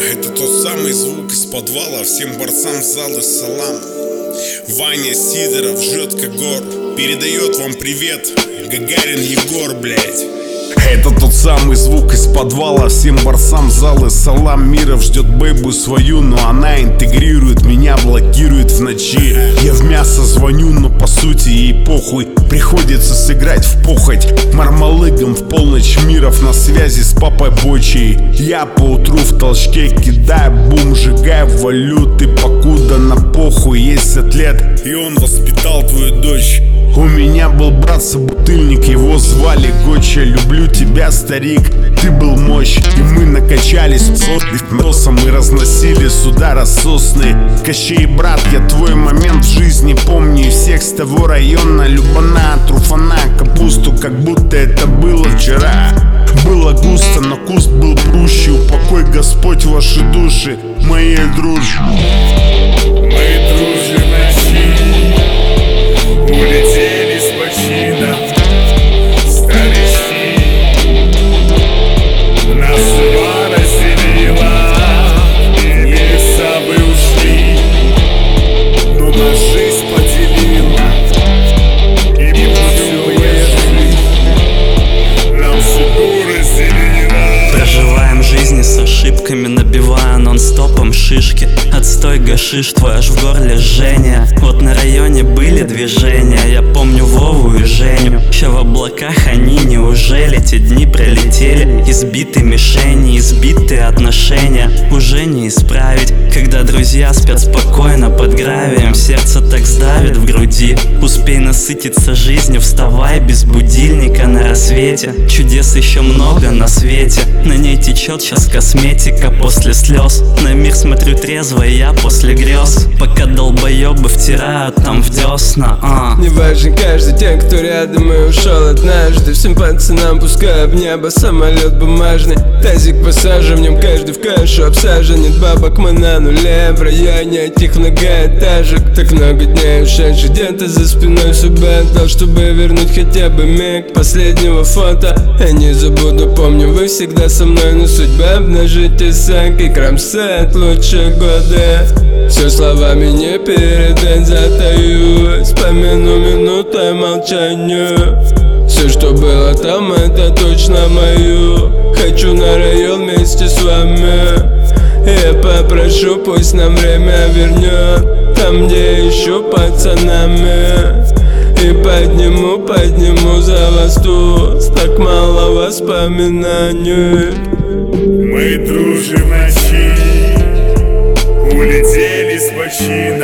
Это тот самый звук из подвала. Всем борцам в залы салам. Ваня Сидоров, Жётко Гор, передает вам привет. Гагарин Егор, блядь. Это тот самый звук из подвала. Всем борцам залы салам. Миров ждет бэйбу свою, но она интегрирует меня, блокирует в ночи. Я в мясо звоню, но по сути ей похуй. Приходится сыграть в похоть мармалыгом в полночь. Миров на связи с папой Бочей. Я поутру в толчке кидаю бум, сжигаю валюты, покуда на похуй. Есть атлет, и он воспитал твою дочь. У меня был брат-собутыльник, его звали Гоча. Люблю тебя, старик, ты был мощь. И мы накачались носом и разносили сюда рассосные. Кощей, брат, я твой момент в жизни помню. И всех с того района, Любана, Труфана, капусту, как будто это было вчера. Было густо, но куст был прущий. Упокой, Господь, ваши души, мои дружи. Мы дружим ночи, улетели с починов старички. Нас судьба разделила, и леса вы ушли, но нас жизнь поделила, и путевые жизнь нам судьбу разделила. Проживаем жизни с ошибками, набивая нон-стопом шишки. Отстой гашиш, твой аж в горле жжение. Вот на районе были движения, я помню Вову и Женю. Ща в облаках они, неужели те дни пролетели? Избитые мишени, избитые отношения уже не исправить, когда друзья спят спокойно под гравием. Сердце так сдавит в груди. Успей насытиться жизнью, вставай без будильника на рассвете. Чудес еще много на свете, на ней течет сейчас косметика после слез. На мир смотрю трезво я после грез, пока долбоебы втирают там в десна. Не важен каждый день, кто рядом и ушел однажды. Всем пацанам пускай в небо самолет бумажный. Тазик посажен, в нем каждый в кашу обсажен. Нет бабок, мы на нуле, в районе этих многоэтажек. Так много дней ушедших, где-то за спиной судьба отдал, чтобы вернуть хотя бы миг последнего фото. Я не забуду, помню, вы всегда со мной, но судьба обнажит тесак и кромсает лучшие годы. Все словами не передать, затаю, вспомину минутой молчанию. Все, что было там, это точно мое. Хочу на район вместе с вами. Я попрошу, пусть нам время вернет там, где еще пацанами. И подниму за вас тут, так мало воспоминаний. Мы дружим ночи, улетели с починок.